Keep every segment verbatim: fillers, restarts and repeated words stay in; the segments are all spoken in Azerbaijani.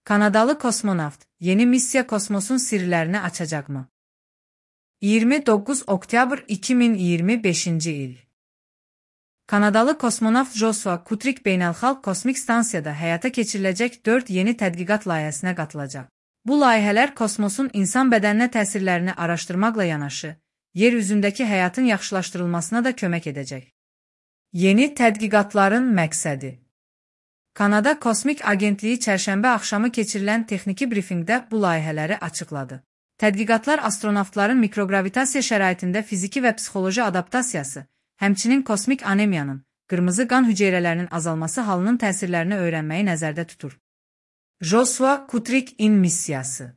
Kanadalı kosmonavt, yeni missiya kosmosun sirlərini açacaqmı? iyirmi doqquz oktyabr iki min iyirmi beşinci il. Kanadalı kosmonavt Joshua Kutrik beynəlxalq kosmik stansiyada həyata keçiriləcək dörd yeni tədqiqat layihəsinə qatılacaq. Bu layihələr kosmosun insan bədəninə təsirlərini araşdırmaqla yanaşı, yer üzündəki həyatın yaxşılaşdırılmasına da kömək edəcək. Yeni tədqiqatların məqsədi. Kanada Kosmik Agentliyi çərşənbə axşamı keçirilən texniki brifinqdə bu layihələri açıqladı. Tədqiqatlar astronavtların mikrogravitasiya şəraitində fiziki və psixoloji adaptasiyası, həmçinin kosmik anemiyanın, qırmızı qan hüceyrələrinin azalması halının təsirlərini öyrənməyi nəzərdə tutur. Joshua Kutrik-in missiyası.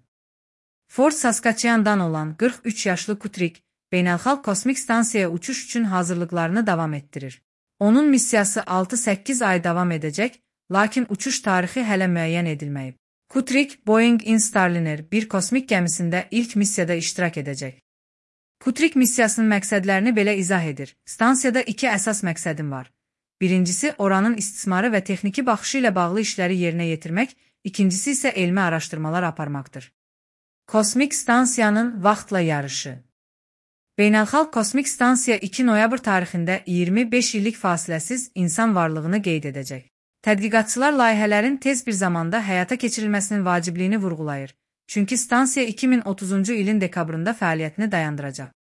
Fort Saskatchewan'dan olan qırx üç yaşlı Kutrik, beynəlxalq kosmik stansiyaya uçuş üçün hazırlıqlarını davam etdirir. Onun missiyası altı səkkiz ay davam edəcək, lakin uçuş tarixi hələ müəyyən edilməyib. Kutrik, Boeing-in Starliner bir kosmik gəmisində ilk missiyada iştirak edəcək. Kutrik missiyasının məqsədlərini belə izah edir. Stansiyada iki əsas məqsədim var. Birincisi, oranın istismarı və texniki baxışı ilə bağlı işləri yerinə yetirmək, ikincisi isə elmi araşdırmalar aparmaqdır. Kosmik stansiyanın vaxtla yarışı. Beynəlxalq Kosmik Stansiya iki noyabr tarixində iyirmi beş illik fasiləsiz insan varlığını qeyd edəcək. Tədqiqatçılar layihələrin tez bir zamanda həyata keçirilməsinin vacibliyini vurğulayır, çünki stansiya iki min otuzuncu ilin dekabrında fəaliyyətini dayandıracaq.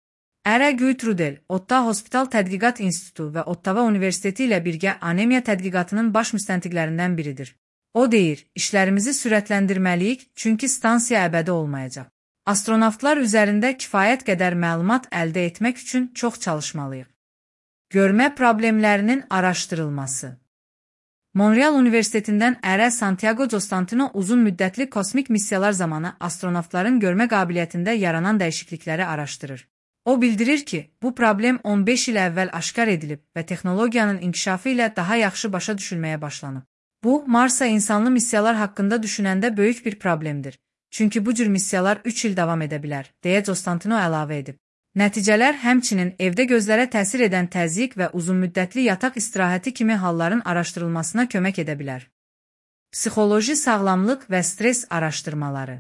Ərə Güytrudel, Ottawa Hospital Tədqiqat İnstitutu və Ottawa Universiteti ilə birgə anemiya tədqiqatının baş müstəntiqlərindən biridir. O deyir, işlərimizi sürətləndirməliyik, çünki stansiya əbədi olmayacaq. Astronavtlar üzərində kifayət qədər məlumat əldə etmək üçün çox çalışmalıyıq. Görmə problemlərinin araşdırılması. Montreal Universitetindən Ərə Santiago Costantino uzun müddətli kosmik missiyalar zamanı astronavtların görmə qabiliyyətində yaranan dəyişiklikləri araşdırır. O bildirir ki, bu problem on beş il əvvəl aşkar edilib və texnologiyanın inkişafı ilə daha yaxşı başa düşülməyə başlanıb. Bu, Marsa insanlı missiyalar haqqında düşünəndə böyük bir problemdir. Çünki bu cür missiyalar üç il davam edə bilər, deyə Costantino əlavə edib. Nəticələr həmçinin evdə gözlərə təsir edən təzyiq və uzunmüddətli yataq istirahəti kimi halların araşdırılmasına kömək edə bilər. Psixoloji sağlamlıq və stres araşdırmaları.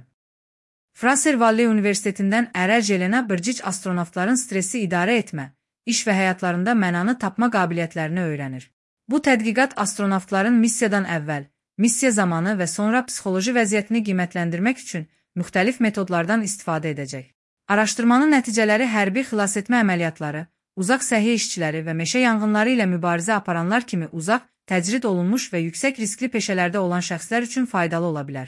Fraser Valley Universitetindən Ərə Jelena Bircic astronavtların stresi idarə etmə, iş və həyatlarında mənanı tapma qabiliyyətlərini öyrənir. Bu tədqiqat astronavtların missiyadan əvvəl, missiya zamanı və sonra psixoloji vəziyyətini qiymətləndirmək üçün müxtəlif metodlardan istifadə edəcək. Araşdırmanın nəticələri hərbi xilasetmə əməliyyatları, uzaq səhiyyə işçiləri və meşə yanğınları ilə mübarizə aparanlar kimi uzaq, təcrid olunmuş və yüksək riskli peşələrdə olan şəxslər üçün faydalı ola bilər.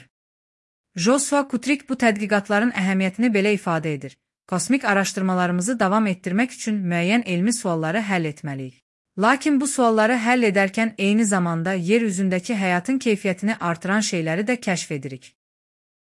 Joshua Kutrik bu tədqiqatların əhəmiyyətini belə ifadə edir. Kosmik araşdırmalarımızı davam etdirmək üçün müəyyən elmi sualları həll etməliyik. Lakin bu sualları həll edərkən eyni zamanda yer üzündəki həyatın keyfiyyətini artıran şeyləri də kəşf edirik.